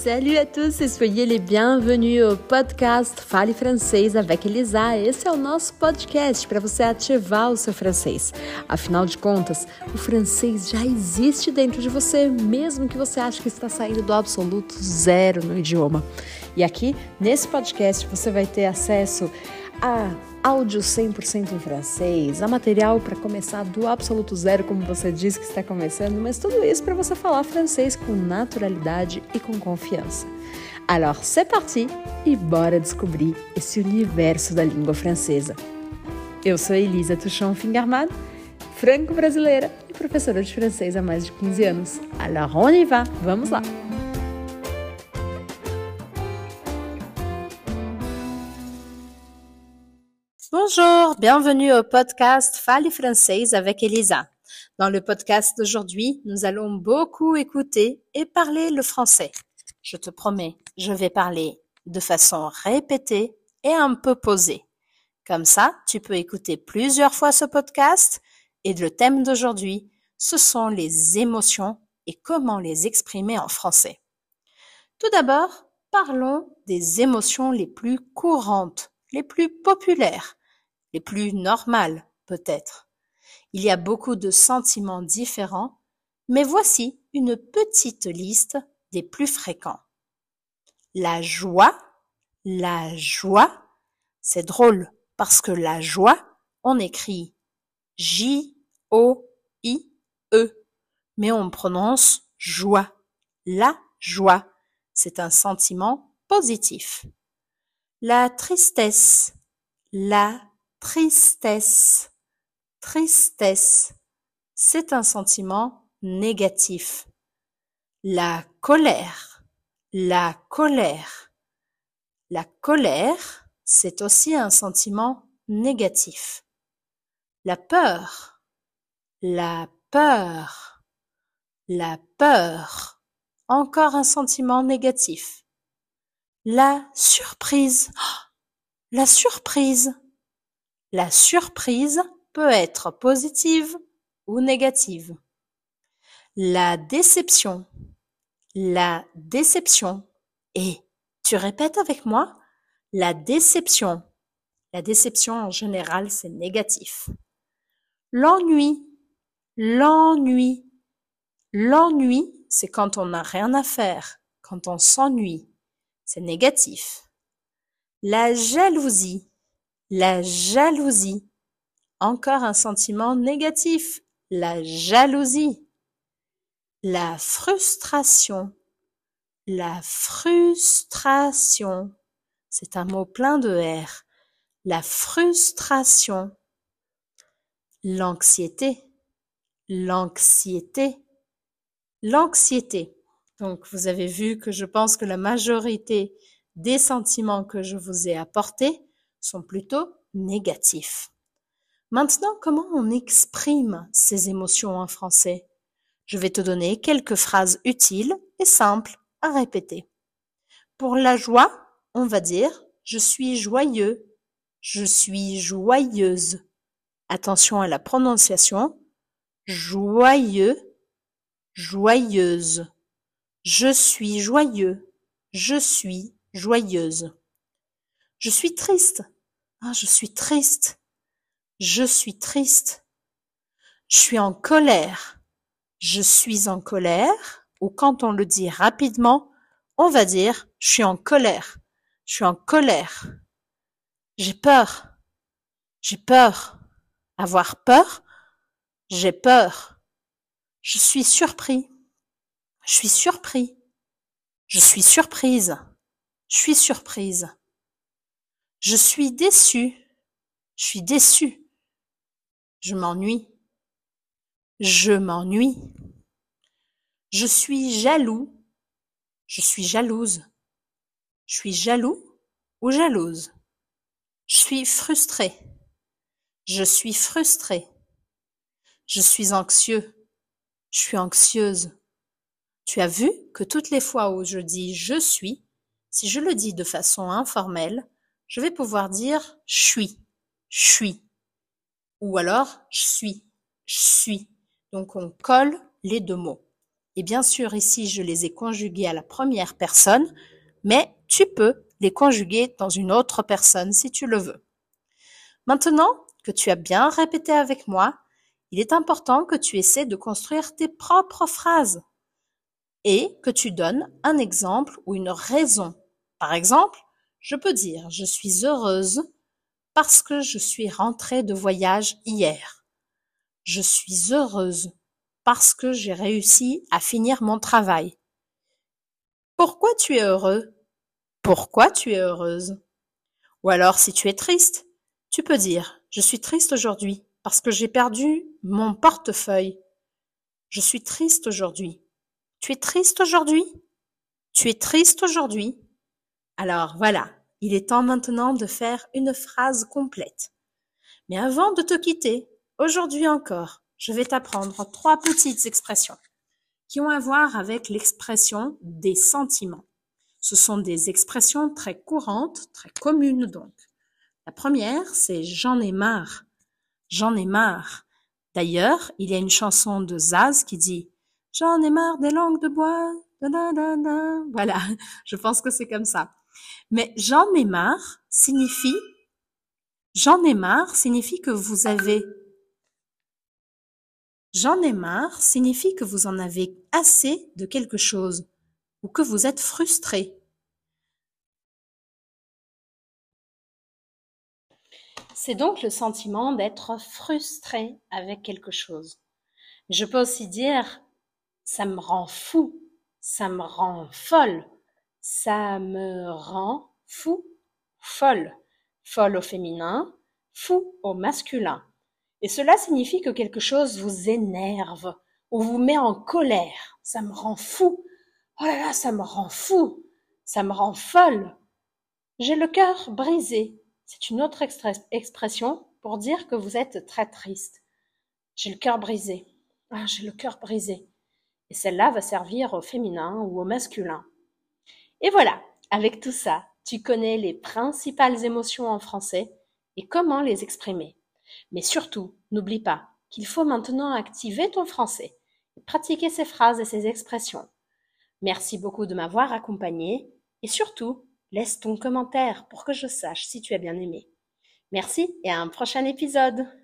Salut à tous e soyez les bienvenus au podcast Fale Francês avec Elisa. Esse é o nosso podcast para você ativar o seu francês. Afinal de contas, o francês já existe dentro de você, mesmo que você ache que está saindo do absoluto zero no idioma. E aqui, nesse podcast, você vai ter acesso a áudio 100% em francês, a material para começar do absoluto zero, como você disse que está começando, mas tudo isso para você falar francês com naturalidade e com confiança. Alors, c'est parti e bora descobrir esse universo da língua francesa. Eu sou Elisa Tuchon-Fingerman, franco-brasileira e professora de francês há mais de 15 anos. Alors, on y va! Vamos lá! Bonjour, bienvenue au podcast Fale Francês avec Elisa. Dans le podcast d'aujourd'hui, nous allons beaucoup écouter et parler le français. Je te promets, je vais parler de façon répétée et un peu posée. Comme ça, tu peux écouter plusieurs fois ce podcast et le thème d'aujourd'hui, ce sont les émotions et comment les exprimer en français. Tout d'abord, parlons des émotions les plus courantes, les plus populaires, les plus normales peut-être. Il y a beaucoup de sentiments différents, mais voici une petite liste des plus fréquents. La joie, c'est drôle parce que la joie, on écrit J-O-I-E, mais on prononce joie. La joie, c'est un sentiment positif. La tristesse, tristesse, c'est un sentiment négatif. La colère, c'est aussi un sentiment négatif. La peur, encore un sentiment négatif. La surprise, la surprise peut être positive ou négative. La déception. Et tu répètes avec moi, la déception. La déception en général, c'est négatif. L'ennui, c'est quand on n'a rien à faire, quand on s'ennuie. C'est négatif. La jalousie, encore un sentiment négatif, la jalousie. La frustration, c'est un mot plein de R. La frustration. L'anxiété. Donc, vous avez vu que je pense que la majorité des sentiments que je vous ai apportés sont plutôt négatifs. Maintenant, comment on exprime ces émotions en français? Je vais te donner quelques phrases utiles et simples à répéter. Pour la joie, on va dire « je suis joyeux »,« je suis joyeuse ». Attention à la prononciation. Joyeux, joyeuse. Je suis joyeux, je suis joyeuse. Je suis triste. Je suis triste. Je suis triste. Je suis en colère. Je suis en colère. Ou quand on le dit rapidement, on va dire « je suis en colère ». Je suis en colère. J'ai peur. J'ai peur. Avoir peur. J'ai peur. Je suis surpris. Je suis surpris. Je suis surprise. Je suis surprise. Je suis déçu. Je suis déçu. Je m'ennuie. Je m'ennuie. Je suis jaloux. Je suis jalouse. Je suis jaloux ou jalouse. Je suis frustré. Je suis frustrée. Je suis anxieux. Je suis anxieuse. Tu as vu que toutes les fois où je dis « je suis », si je le dis de façon informelle, je vais pouvoir dire « je suis ». Ou alors « je suis ». Donc on colle les deux mots. Et bien sûr, ici, je les ai conjugués à la première personne, mais tu peux les conjuguer dans une autre personne si tu le veux. Maintenant que tu as bien répété avec moi, il est important que tu essaies de construire tes propres phrases et que tu donnes un exemple ou une raison. Par exemple, je peux dire « Je suis heureuse parce que je suis rentrée de voyage hier. Je suis heureuse parce que j'ai réussi à finir mon travail. » Pourquoi tu es heureux? Pourquoi tu es heureuse? Ou alors, si tu es triste, tu peux dire « Je suis triste aujourd'hui parce que j'ai perdu mon portefeuille. Je suis triste aujourd'hui. » Tu es triste aujourd'hui? Tu es triste aujourd'hui? Alors voilà, il est temps maintenant de faire une phrase complète. Mais avant de te quitter, aujourd'hui encore, je vais t'apprendre 3 petites expressions qui ont à voir avec l'expression des sentiments. Ce sont des expressions très courantes, très communes donc. La première, c'est « j'en ai marre ». J'en ai marre. D'ailleurs, il y a une chanson de Zaz qui dit « J'en ai marre des langues de bois ». Voilà, je pense que c'est comme ça. Mais j'en ai marre signifie que vous avez j'en ai marre signifie que vous en avez assez de quelque chose ou que vous êtes frustré. C'est donc le sentiment d'être frustré avec quelque chose. Je peux aussi dire ça me rend fou, ça me rend folle, ça me rend fou, folle. Folle au féminin, fou au masculin. Et cela signifie que quelque chose vous énerve ou vous met en colère. Ça me rend fou. Oh là là, ça me rend fou. Ça me rend folle. J'ai le cœur brisé. C'est une autre expression pour dire que vous êtes très triste. J'ai le cœur brisé. Ah, j'ai le cœur brisé. Et celle-là va servir au féminin ou au masculin. Et voilà, avec tout ça, tu connais les principales émotions en français et comment les exprimer. Mais surtout, n'oublie pas qu'il faut maintenant activer ton français et pratiquer ces phrases et ces expressions. Merci beaucoup de m'avoir accompagné et surtout, laisse ton commentaire pour que je sache si tu as bien aimé. Merci et à un prochain épisode.